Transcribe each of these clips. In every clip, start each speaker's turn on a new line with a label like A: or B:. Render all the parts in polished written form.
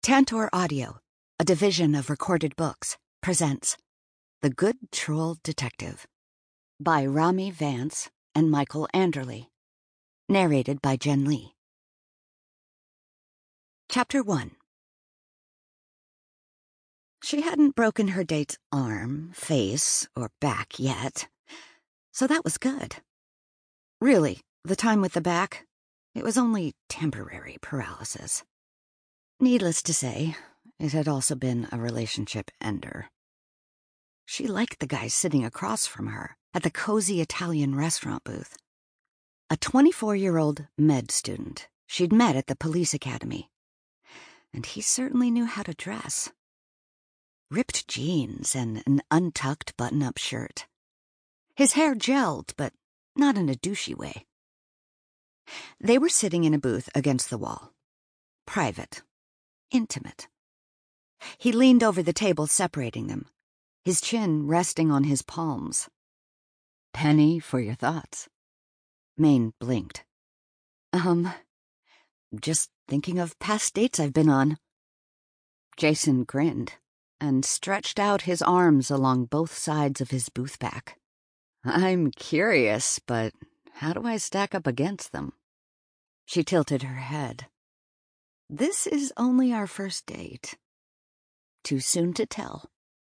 A: Tantor Audio, a division of Recorded Books, presents The Good Troll Detective by Rami Vance and Michael Anderle. Narrated by Jen Lee. Chapter 1. She hadn't broken her date's arm, face, or back yet, so that was good. Really, the time with the back, it was only temporary paralysis. Needless to say, it had also been a relationship ender. She liked the guy sitting across from her at the cozy Italian restaurant booth. A 24-year-old med student she'd met at the police academy. And he certainly knew how to dress. Ripped jeans and an untucked button-up shirt. His hair gelled, but not in a douchey way. They were sitting in a booth against the wall. Private. Intimate. He leaned over the table separating them, his chin resting on his palms. "Penny for your thoughts." Maine blinked. Just thinking of past dates I've been on." Jason grinned and stretched out his arms along both sides of his booth back. "I'm curious, but how do I stack up against them?" She tilted her head. "This is only our first date. Too soon to tell."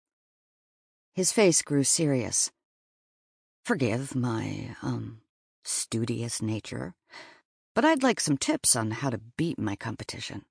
A: His face grew serious. "Forgive my, studious nature, but I'd like some tips on how to beat my competition."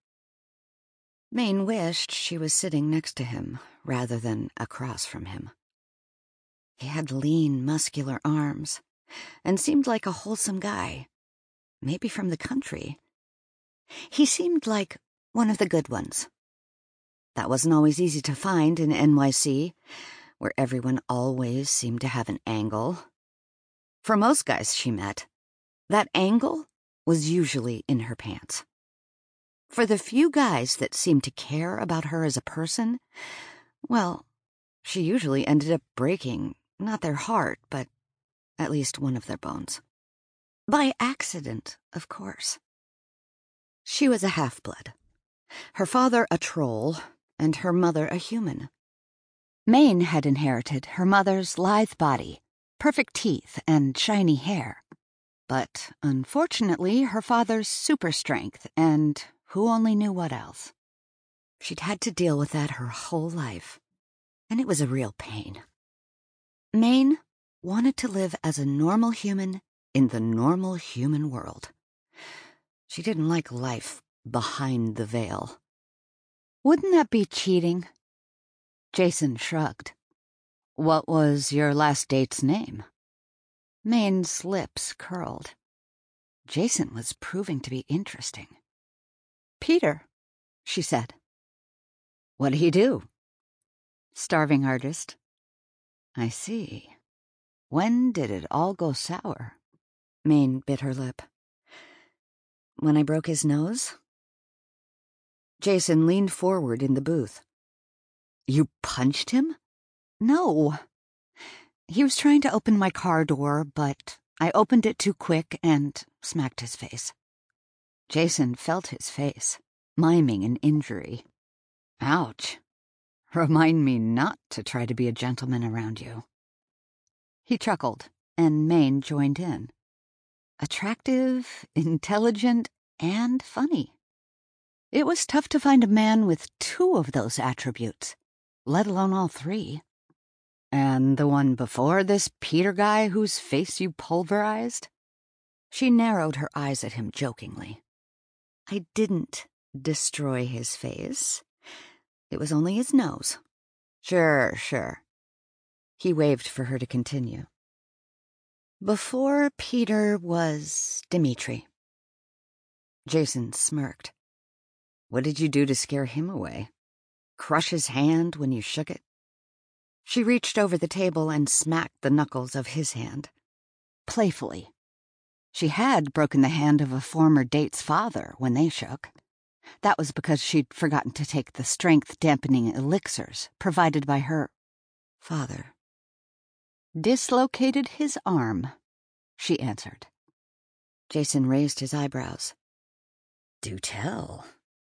A: Maine wished she was sitting next to him rather than across from him. He had lean, muscular arms and seemed like a wholesome guy, maybe from the country. He seemed like one of the good ones. That wasn't always easy to find in NYC, where everyone always seemed to have an angle. For most guys she met, that angle was usually in her pants. For the few guys that seemed to care about her as a person, well, she usually ended up breaking, not their heart, but at least one of their bones. By accident, of course. She was a half-blood. Her father a troll, and her mother a human. Maine had inherited her mother's lithe body, perfect teeth, and shiny hair. But, unfortunately, her father's super strength, and who only knew what else. She'd had to deal with that her whole life, and it was a real pain. Maine wanted to live as a normal human in the normal human world. She didn't like life behind the veil. "Wouldn't that be cheating?" Jason shrugged. "What was your last date's name?" Maine's lips curled. Jason was proving to be interesting. "Peter," she said. "What'd he do?" "Starving artist." "I see. When did it all go sour?" Maine bit her lip. "When I broke his nose?" Jason leaned forward in the booth. "You punched him?" "No. He was trying to open my car door, but I opened it too quick and smacked his face." Jason felt his face, miming an injury. "Ouch. Remind me not to try to be a gentleman around you." He chuckled, and Maine joined in. Attractive, intelligent, and funny. It was tough to find a man with two of those attributes, let alone all three. "And the one before this Peter guy whose face you pulverized?" She narrowed her eyes at him jokingly. "I didn't destroy his face. It was only his nose." Sure. He waved for her to continue. "Before Peter was Dimitri." Jason smirked. "What did you do to scare him away? Crush his hand when you shook it?" She reached over the table and smacked the knuckles of his hand. Playfully. She had broken the hand of a former date's father when they shook. That was because she'd forgotten to take the strength-dampening elixirs provided by her father. "Dislocated his arm," she answered. Jason raised his eyebrows. "Do tell.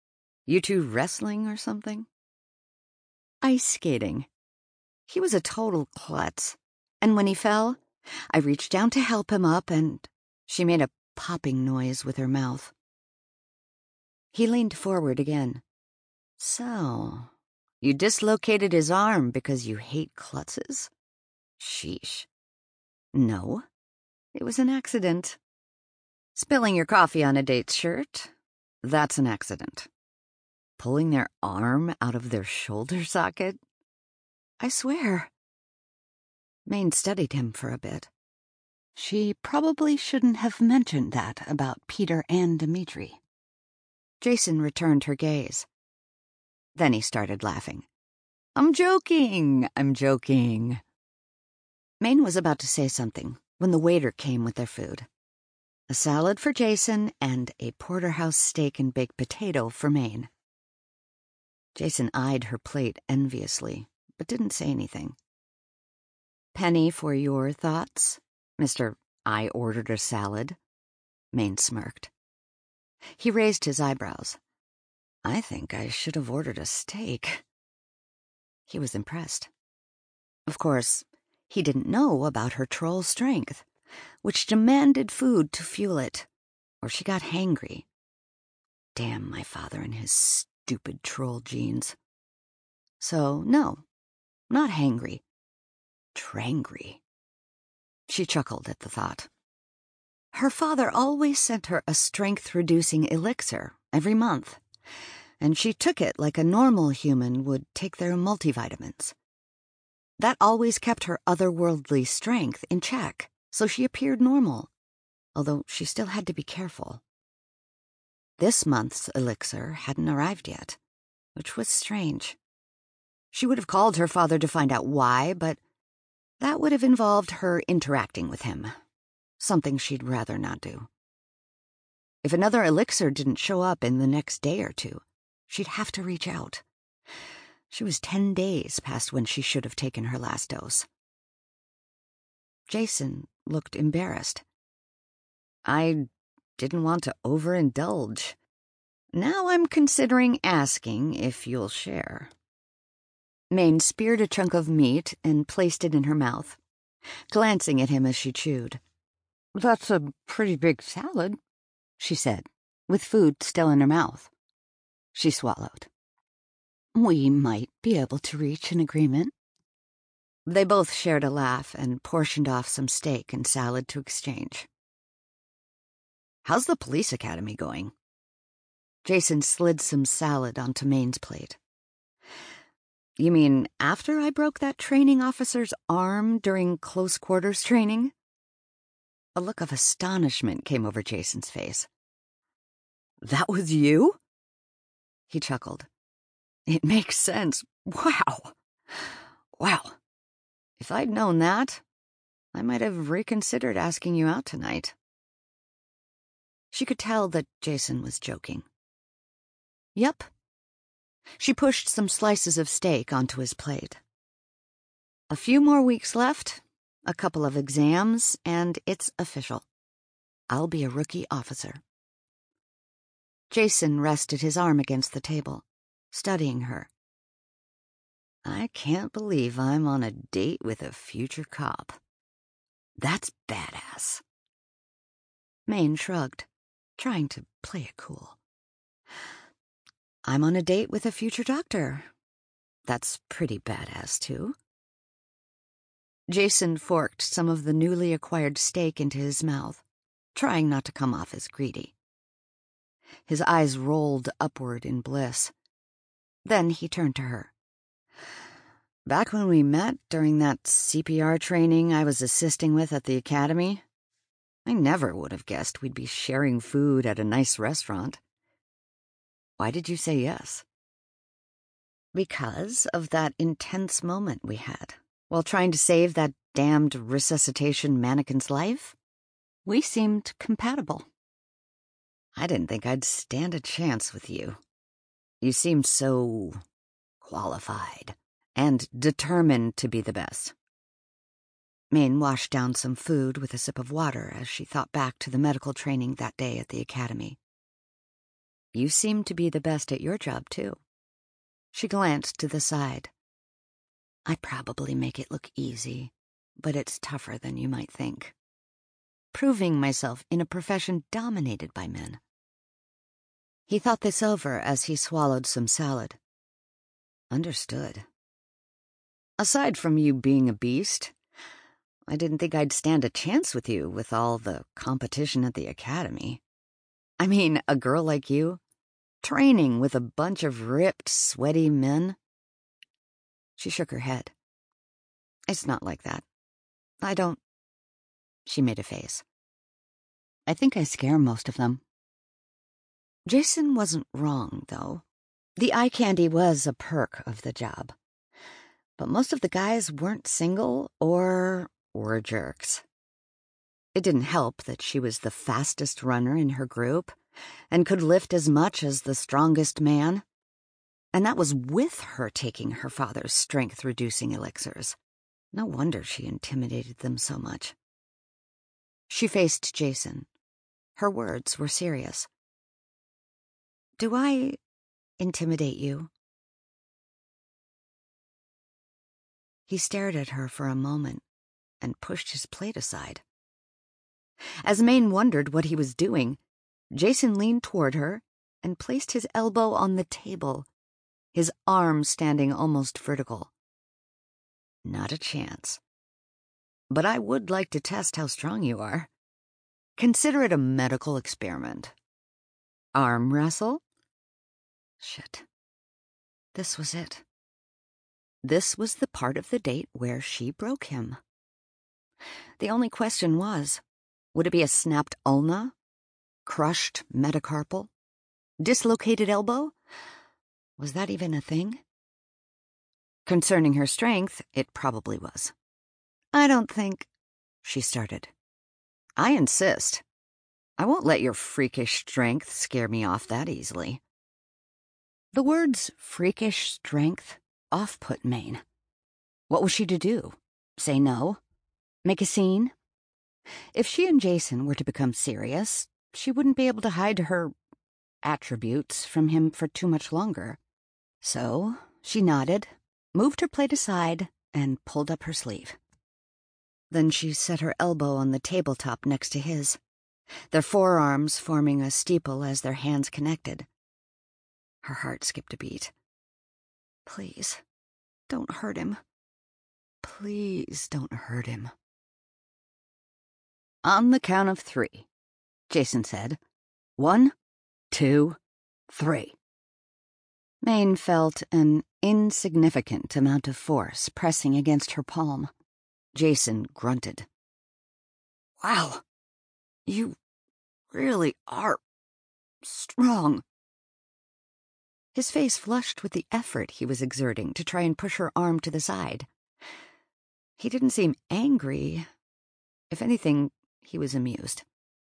A: You two wrestling or something? Ice skating. He was a total klutz, and when he fell, I reached down to help him up, and she made a popping noise with her mouth. He leaned forward again. So, you dislocated his arm because you hate klutzes? Sheesh. No, it was an accident. Spilling your coffee on a date's shirt? That's an accident. Pulling their arm out of their shoulder socket? I swear. Maine studied him for a bit. She probably shouldn't have mentioned that about Peter and Dimitri. Jason returned her gaze. Then he started laughing. I'm joking. Maine was about to say something when the waiter came with their food. A salad for Jason and a porterhouse steak and baked potato for Maine. Jason eyed her plate enviously, but didn't say anything. Penny for your thoughts, Mr. I ordered a salad. Maine smirked. He raised his eyebrows. I think I should have ordered a steak. He was impressed. Of course, he didn't know about her troll strength, which demanded food to fuel it, or she got hangry. Damn my father and his stupid troll genes. So, no, not hangry. Trangry. She chuckled at the thought. Her father always sent her a strength-reducing elixir every month, and she took it like a normal human would take their multivitamins. That always kept her otherworldly strength in check, so she appeared normal, although she still had to be careful. This month's elixir hadn't arrived yet, which was strange. She would have called her father to find out why, but that would have involved her interacting with him, something she'd rather not do. If another elixir didn't show up in the next day or two, she'd have to reach out. She was 10 days past when she should have taken her last dose. Jason looked embarrassed. I didn't want to overindulge. Now I'm considering asking if you'll share. Maine speared a chunk of meat and placed it in her mouth, glancing at him as she chewed. That's a pretty big salad, she said, with food still in her mouth. She swallowed. We might be able to reach an agreement. They both shared a laugh and portioned off some steak and salad to exchange. How's the police academy going? Jason slid some salad onto Maine's plate. You mean after I broke that training officer's arm during close quarters training? A look of astonishment came over Jason's face. That was you? He chuckled. It makes sense. Wow. If I'd known that, I might have reconsidered asking you out tonight. She could tell that Jason was joking. Yep. She pushed some slices of steak onto his plate. A few more weeks left, a couple of exams, and it's official. I'll be a rookie officer. Jason rested his arm against the table, studying her. I can't believe I'm on a date with a future cop. That's badass. Maine shrugged, trying to play it cool. I'm on a date with a future doctor. That's pretty badass, too. Jason forked some of the newly acquired steak into his mouth, trying not to come off as greedy. His eyes rolled upward in bliss. Then he turned to her. Back when we met during that CPR training I was assisting with at the academy, I never would have guessed we'd be sharing food at a nice restaurant. Why did you say yes? Because of that intense moment we had while trying to save that damned resuscitation mannequin's life. We seemed compatible. I didn't think I'd stand a chance with you. You seemed so qualified and determined to be the best. Maine washed down some food with a sip of water as she thought back to the medical training that day at the academy. You seem to be the best at your job, too. She glanced to the side. I probably make it look easy, but it's tougher than you might think. Proving myself in a profession dominated by men. He thought this over as he swallowed some salad. Understood. Aside from you being a beast, I didn't think I'd stand a chance with you with all the competition at the academy. I mean, a girl like you, training with a bunch of ripped, sweaty men. She shook her head. It's not like that. I don't... She made a face. I think I scare most of them. Jason wasn't wrong, though. The eye candy was a perk of the job. But most of the guys weren't single or were jerks. It didn't help that she was the fastest runner in her group and could lift as much as the strongest man. And that was with her taking her father's strength-reducing elixirs. No wonder she intimidated them so much. She faced Jason. Her words were serious. Do I intimidate you? He stared at her for a moment and pushed his plate aside. As Maine wondered what he was doing, Jason leaned toward her and placed his elbow on the table, his arm standing almost vertical. Not a chance. But I would like to test how strong you are. Consider it a medical experiment. Arm wrestle? Shit. This was it. This was the part of the date where she broke him. The only question was, would it be a snapped ulna? Crushed metacarpal? Dislocated elbow? Was that even a thing? Concerning her strength, it probably was. I don't think... She started. I insist. I won't let your freakish strength scare me off that easily. The words freakish strength off-put Maine. What was she to do? Say no? Make a scene? If she and Jason were to become serious, she wouldn't be able to hide her attributes from him for too much longer. So she nodded, moved her plate aside, and pulled up her sleeve. Then she set her elbow on the tabletop next to his, their forearms forming a steeple as their hands connected. Her heart skipped a beat. Please, don't hurt him. Please don't hurt him. On the count of 3, Jason said. 1, 2, 3. Maine felt an insignificant amount of force pressing against her palm. Jason grunted. Wow, you really are strong. His face flushed with the effort he was exerting to try and push her arm to the side. He didn't seem angry. If anything, he was amused.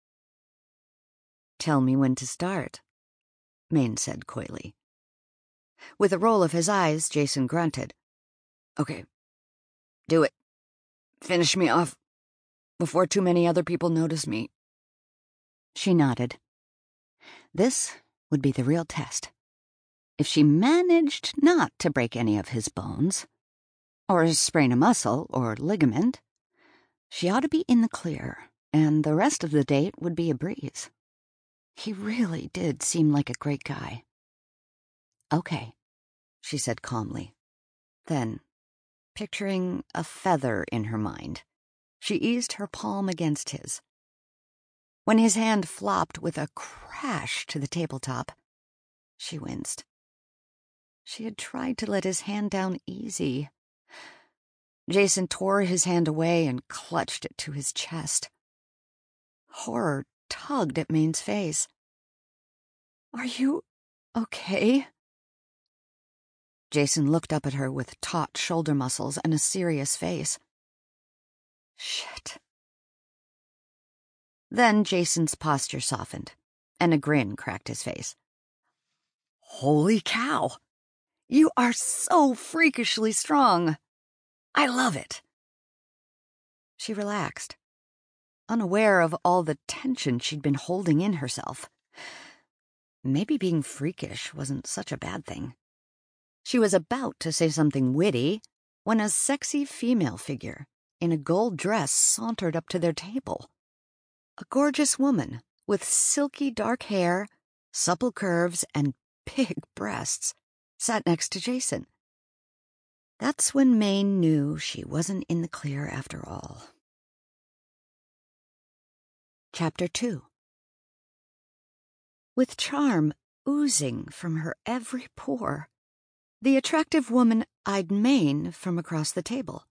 A: Tell me when to start, Maine said coyly. With a roll of his eyes, Jason grunted. Okay, do it. Finish me off, before too many other people notice me. She nodded. This would be the real test. If she managed not to break any of his bones, or sprain a muscle or ligament, she ought to be in the clear, and the rest of the date would be a breeze. He really did seem like a great guy. Okay, she said calmly. Then, picturing a feather in her mind, she eased her palm against his. When his hand flopped with a crash to the tabletop, she winced. She had tried to let his hand down easy. Jason tore his hand away and clutched it to his chest. Horror tugged at Maine's face. Are you okay? Jason looked up at her with taut shoulder muscles and a serious face. Shit. Then Jason's posture softened, and a grin cracked his face. Holy cow! You are so freakishly strong! I love it! She relaxed, unaware of all the tension she'd been holding in herself. maybe being freakish wasn't such a bad thing. She was about to say something witty when a sexy female figure in a gold dress sauntered up to their table. A gorgeous woman with silky dark hair, supple curves, and big breasts sat next to Jason. That's when Maine knew she wasn't in the clear after all. Chapter 2. With charm oozing from her every pore, the attractive woman eyed Maine from across the table.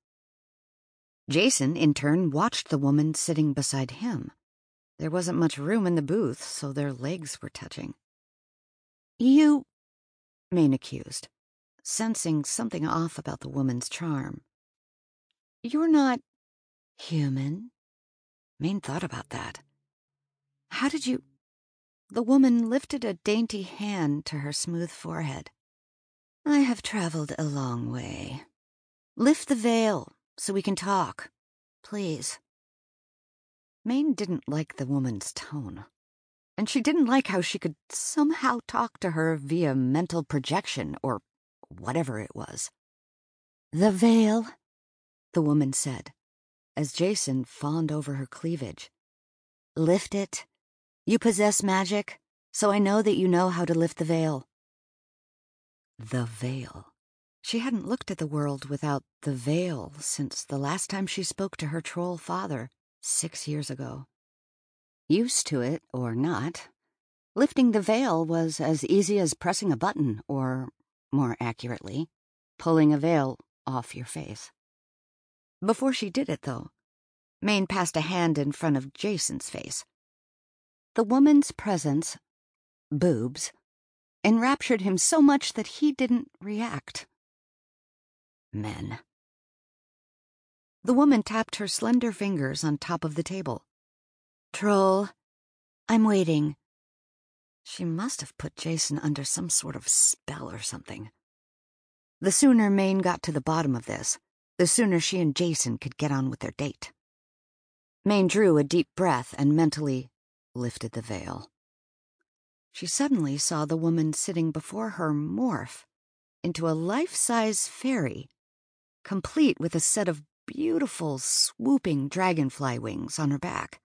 A: Jason, in turn, watched the woman sitting beside him. There wasn't much room in the booth, so their legs were touching. "You," Maine accused, sensing something off about the woman's charm. "You're not human." Maine thought about that. "How did you—" The woman lifted a dainty hand to her smooth forehead. "I have traveled a long way. Lift the veil so we can talk, please." Maine didn't like the woman's tone, and she didn't like how she could somehow talk to her via mental projection or whatever it was. "The veil," the woman said, as Jason fawned over her cleavage. "Lift it. You possess magic, so I know that you know how to lift the veil." The veil. She hadn't looked at the world without the veil since the last time she spoke to her troll father 6 years ago. Used to it or not, lifting the veil was as easy as pressing a button or, more accurately, pulling a veil off your face. Before she did it, though, Maine passed a hand in front of Jason's face. The woman's presence, boobs, enraptured him so much that he didn't react. Men. The woman tapped her slender fingers on top of the table. "Troll, I'm waiting." She must have put Jason under some sort of spell or something. The sooner Maine got to the bottom of this, the sooner she and Jason could get on with their date. Maine drew a deep breath and mentally lifted the veil. She suddenly saw the woman sitting before her morph into a life-size fairy, complete with a set of beautiful, swooping dragonfly wings on her back.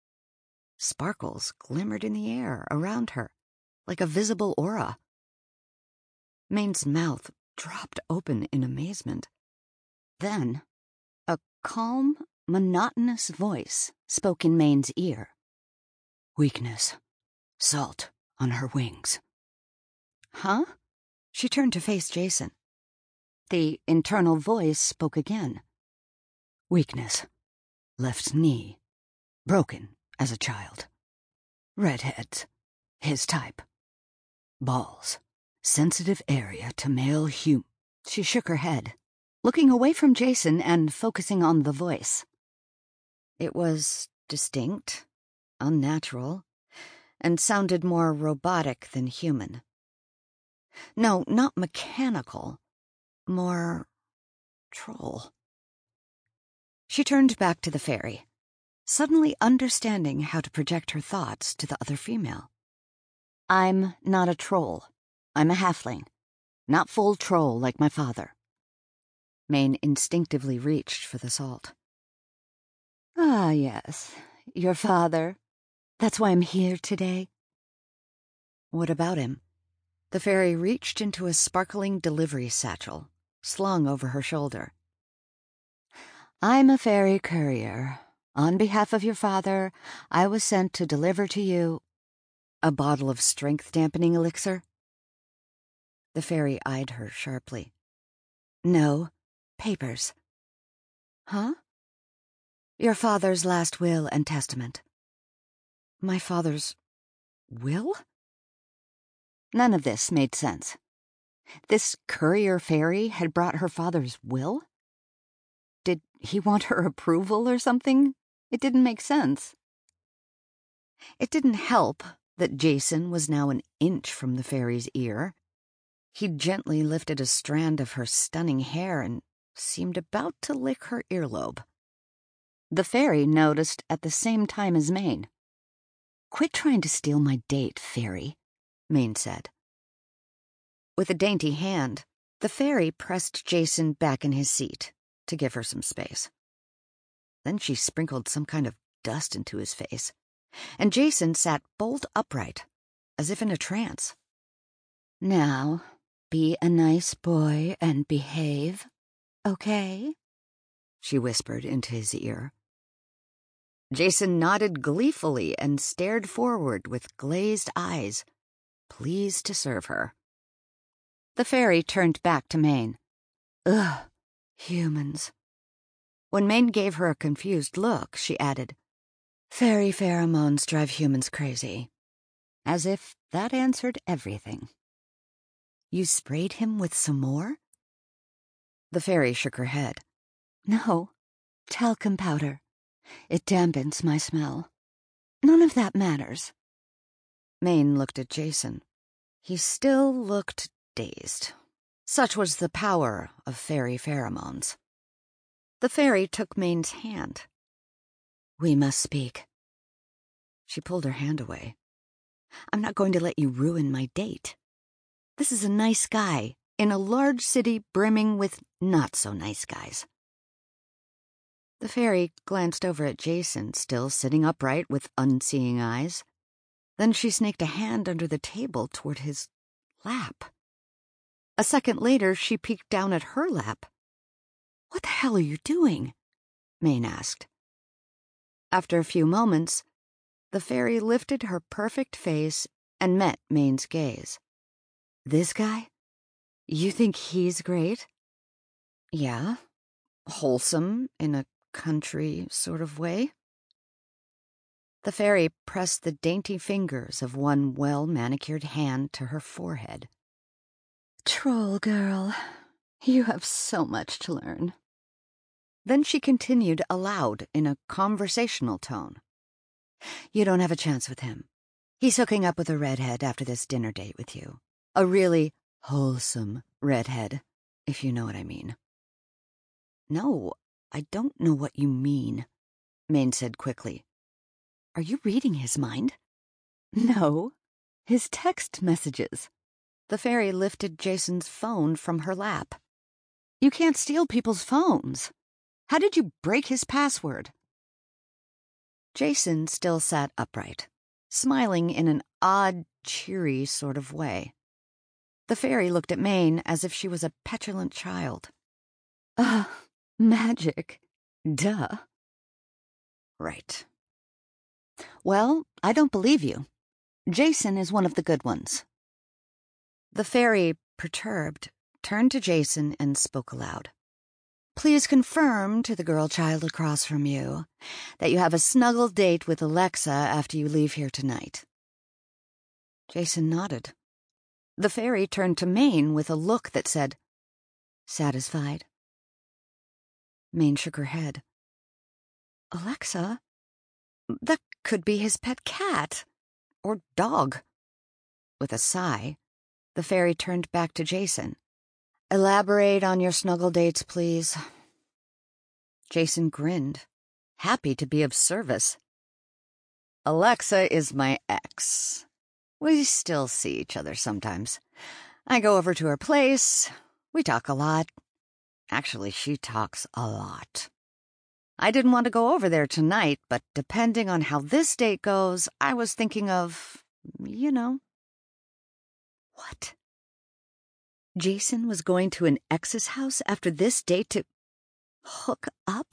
A: Sparkles glimmered in the air around her, like a visible aura. Maine's mouth dropped open in amazement. Then, a calm, monotonous voice spoke in Maine's ear. "Weakness. Salt on her wings." "Huh?" She turned to face Jason. The internal voice spoke again. "Weakness. Left knee. Broken as a child. Redheads. His type. Balls. Sensitive area to male She shook her head, looking away from Jason and focusing on the voice. It was distinct, unnatural, and sounded more robotic than human. No, not mechanical. More troll. She turned back to the fairy, suddenly understanding how to project her thoughts to the other female. "I'm not a troll. I'm a halfling. Not full troll like my father." Maine instinctively reached for the salt. "Ah, yes, your father. That's why I'm here today." "What about him?" The fairy reached into a sparkling delivery satchel, slung over her shoulder. "I'm a fairy courier. On behalf of your father, I was sent to deliver to you a bottle of strength-dampening elixir." The fairy eyed her sharply. "No, papers." "Huh?" "Your father's last will and testament." "My father's will?" None of this made sense. This courier fairy had brought her father's will? Did he want her approval or something? It didn't make sense. It didn't help that Jason was now an inch from the fairy's ear. He gently lifted a strand of her stunning hair and seemed about to lick her earlobe. The fairy noticed at the same time as Maine. "Quit trying to steal my date, fairy. Maine said. With a dainty hand, the fairy pressed Jason back in his seat to give her some space. Then she sprinkled some kind of dust into his face, and Jason sat bolt upright, as if in a trance. "Now, be a nice boy and behave, okay?" she whispered into his ear. Jason nodded gleefully and stared forward with glazed eyes, pleased to serve her. The fairy turned back to Maine. "Ugh, humans." When Maine gave her a confused look, she added, "Fairy pheromones drive humans crazy." As if that answered everything. "You sprayed him with some more?" The fairy shook her head. "No, talcum powder. It dampens my smell. None of that matters." Maine looked at Jason. He still looked dazed. Such was the power of fairy pheromones. The fairy took Maine's hand. "We must speak." She pulled her hand away. "I'm not going to let you ruin my date. This is a nice guy in a large city brimming with not-so-nice guys." The fairy glanced over at Jason, still sitting upright with unseeing eyes. Then she snaked a hand under the table toward his lap. A second later, she peeked down at her lap. "What the hell are you doing?" Maine asked. After a few moments, the fairy lifted her perfect face and met Maine's gaze. "This guy? You think he's great?" "Yeah, wholesome in a country sort of way." The fairy pressed the dainty fingers of one well-manicured hand to her forehead. "Troll girl, you have so much to learn." Then she continued aloud in a conversational tone. "You don't have a chance with him. He's hooking up with a redhead after this dinner date with you. A really wholesome redhead, if you know what I mean." "No, I don't know what you mean," Maine said quickly. "Are you reading his mind?" "No, his text messages." The fairy lifted Jason's phone from her lap. "You can't steal people's phones. How did you break his password?" Jason still sat upright, smiling in an odd, cheery sort of way. The fairy looked at Maine as if she was a petulant child. Magic. Duh." "Right." "Well, I don't believe you. Jason is one of the good ones." The fairy, perturbed, turned to Jason and spoke aloud. "Please confirm to the girl child across from you that you have a snuggle date with Alexa after you leave here tonight." Jason nodded. The fairy turned to Maine with a look that said, "Satisfied?" Maine shook her head. "Alexa? That could be his pet cat. Or dog." With a sigh, the fairy turned back to Jason. "Elaborate on your snuggle dates, please." Jason grinned, happy to be of service. "Alexa is my ex. We still see each other sometimes. I go over to her place. We talk a lot. Actually, she talks a lot. I didn't want to go over there tonight, but depending on how this date goes, I was thinking of, you know." What? Jason was going to an ex's house after this date to hook up?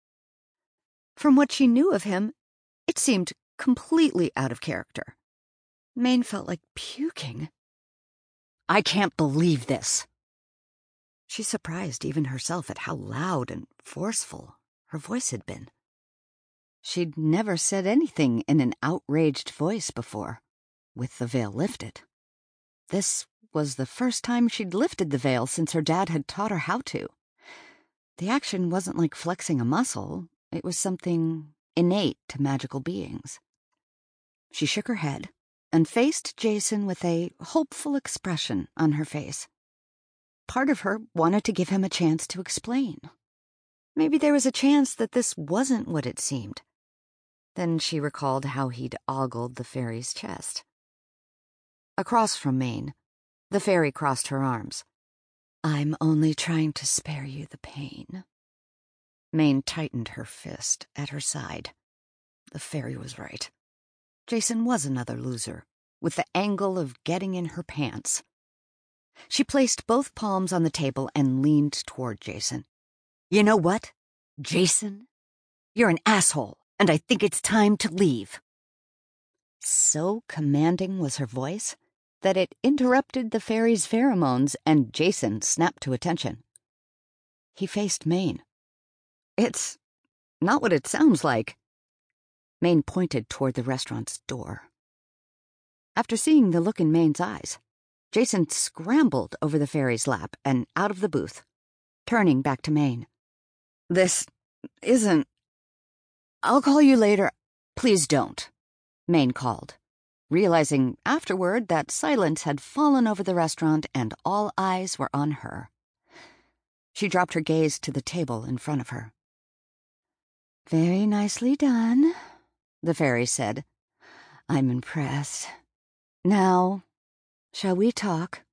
A: From what she knew of him, it seemed completely out of character. Maine felt like puking. "I can't believe this." She surprised even herself at how loud and forceful her voice had been. She'd never said anything in an outraged voice before, with the veil lifted. This was the first time she'd lifted the veil since her dad had taught her how to. The action wasn't like flexing a muscle. It was something innate to magical beings. She shook her head and faced Jason with a hopeful expression on her face. Part of her wanted to give him a chance to explain. Maybe there was a chance that this wasn't what it seemed. Then she recalled how he'd ogled the fairy's chest. Across from Maine, the fairy crossed her arms. "I'm only trying to spare you the pain." Maine tightened her fist at her side. The fairy was right. Jason was another loser, with the angle of getting in her pants. She placed both palms on the table and leaned toward Jason. "You know what, Jason? You're an asshole, and I think it's time to leave." So commanding was her voice that it interrupted the fairy's pheromones, and Jason snapped to attention. He faced Maine. "It's not what it sounds like." Maine pointed toward the restaurant's door. After seeing the look in Maine's eyes, Jason scrambled over the fairy's lap and out of the booth, turning back to Maine. "This isn't... I'll call you later." "Please don't," Maine called, realizing afterward that silence had fallen over the restaurant and all eyes were on her. She dropped her gaze to the table in front of her. "Very nicely done," the fairy said. "I'm impressed. Now, shall we talk?"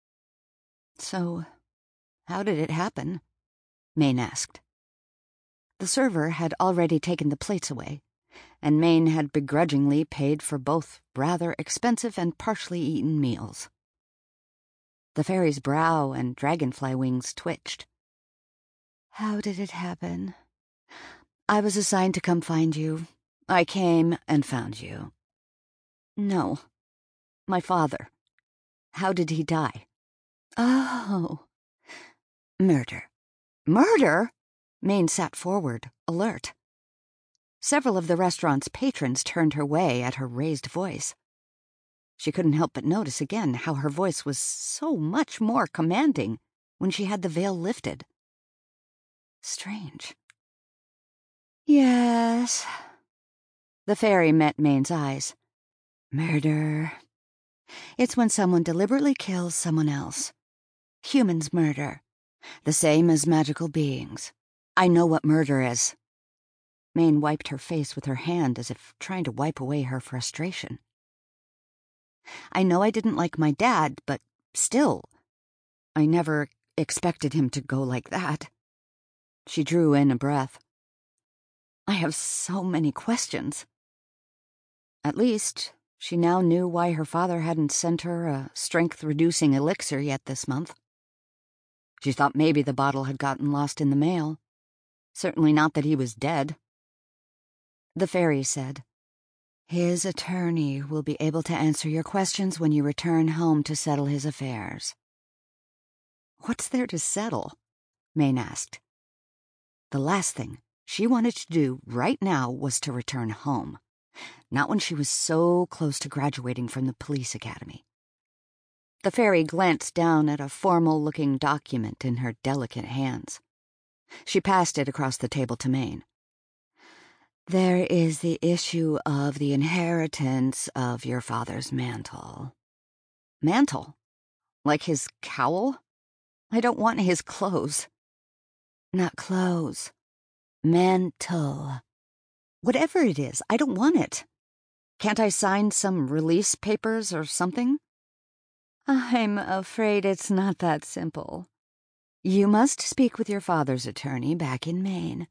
A: "So, how did it happen?" Maine asked. The server had already taken the plates away, and Maine had begrudgingly paid for both rather expensive and partially eaten meals. The fairy's brow and dragonfly wings twitched. "How did it happen? I was assigned to come find you. I came and found you." "No, my father. How did he die?" "Oh, murder." "Murder?" Maine sat forward, alert. Several of the restaurant's patrons turned her way at her raised voice. She couldn't help but notice again how her voice was so much more commanding when she had the veil lifted. Strange. "Yes." The fairy met Maine's eyes. "Murder. It's when someone deliberately kills someone else. Humans murder. The same as magical beings. I know what murder is." Maine wiped her face with her hand as if trying to wipe away her frustration. "I know I didn't like my dad, but still, I never expected him to go like that." She drew in a breath. "I have so many questions." At least, she now knew why her father hadn't sent her a strength-reducing elixir yet this month. She thought maybe the bottle had gotten lost in the mail. Certainly not that he was dead. The fairy said, "His attorney will be able to answer your questions when you return home to settle his affairs." "What's there to settle?" Maine asked. The last thing she wanted to do right now was to return home, not when she was so close to graduating from the police academy. The fairy glanced down at a formal-looking document in her delicate hands. She passed it across the table to Maine. "There is the issue of the inheritance of your father's mantle." "Mantle? Like his cowl? I don't want his clothes." "Not clothes. Mantle. Whatever it is, I don't want it. Can't I sign some release papers or something?" "I'm afraid it's not that simple. You must speak with your father's attorney back in Maine."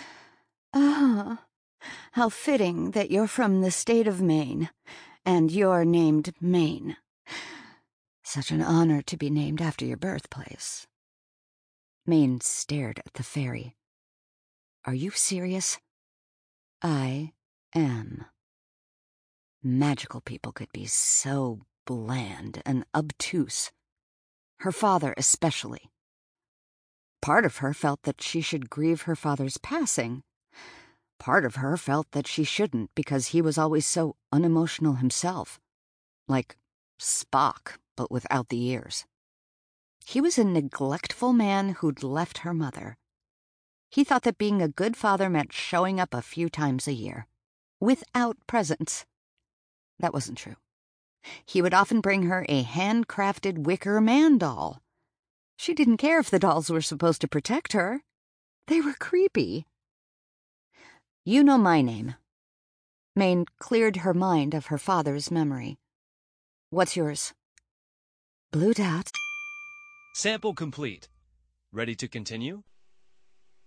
A: "Ah, how fitting that you're from the state of Maine, and you're named Maine. Such an honor to be named after your birthplace." Maine stared at the fairy. "Are you serious?" "I am." Magical people could be so bland and obtuse. Her father especially. Part of her felt that she should grieve her father's passing. Part of her felt that she shouldn't because he was always so unemotional himself. Like Spock, but without the ears. He was a neglectful man who'd left her mother. He thought that being a good father meant showing up a few times a year. Without presents. That wasn't true. He would often bring her a handcrafted wicker man doll. She didn't care if the dolls were supposed to protect her. They were creepy. "You know my name." Maine cleared her mind of her father's memory. What's yours? Blue dot.
B: Sample complete. Ready to continue?